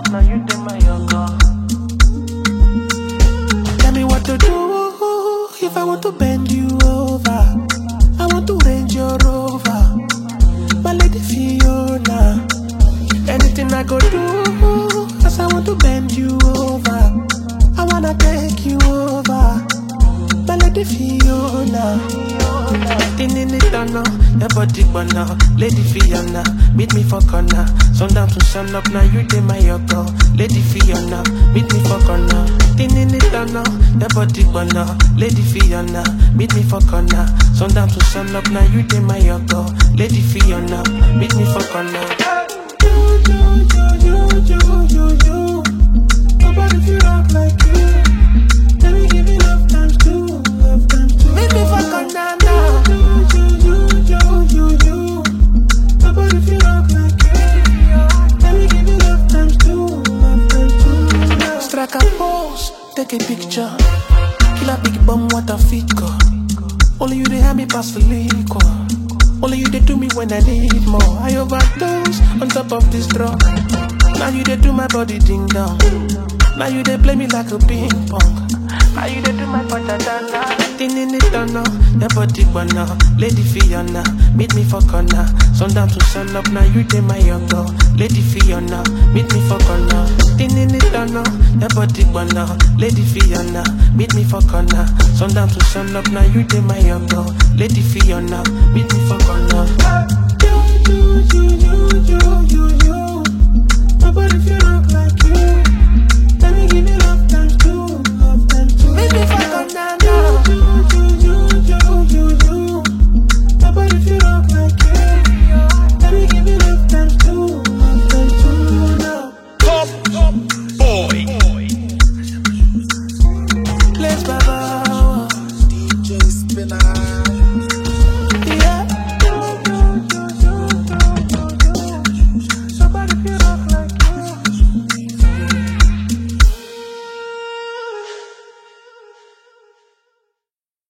up, now you did my yoga. Tell me what to do if I want to bend you over. I want to range your rover, my lady Fiona. Anything I go do, cause I want to bend you over. I wanna take you over, my lady Fiona. Nothing in it now, your body burner, lady Fiona. Meet me for corner, sundown to sun up, now you dey my yoga, lady Fiona. Meet me for corner, nothing in it now, your body burner, lady Fiona. Meet me for corner, sundown to sun up, now you dey my yoga, lady Fiona. Meet me for corner. You. Nobody feel rock like you. Let me give you love times two, love times two. Meet me for corner now. You. Nobody feel rock like you. Let me give you love times two, love times two. Strike a pose, take a picture. Kill a big bum, what a fit go. Only you they have me pass the liquor. Only you they do me when I need more. I overdose on top of this drug. Now you they do my body ding dong. Now you they play me like a ping pong. Now you they do my patata. Nothing in it now, your body burner, lady Fiona. Meet me for corner, sundown to sun up. Now you they my yoga, lady Fiona. Meet me for corner. Nothing in it now, your body burner, lady Fiona. Meet me for corner, sundown to sun up. Now you they my yoga, lady Fiona. Meet me for corner. You. Nobody feel rock like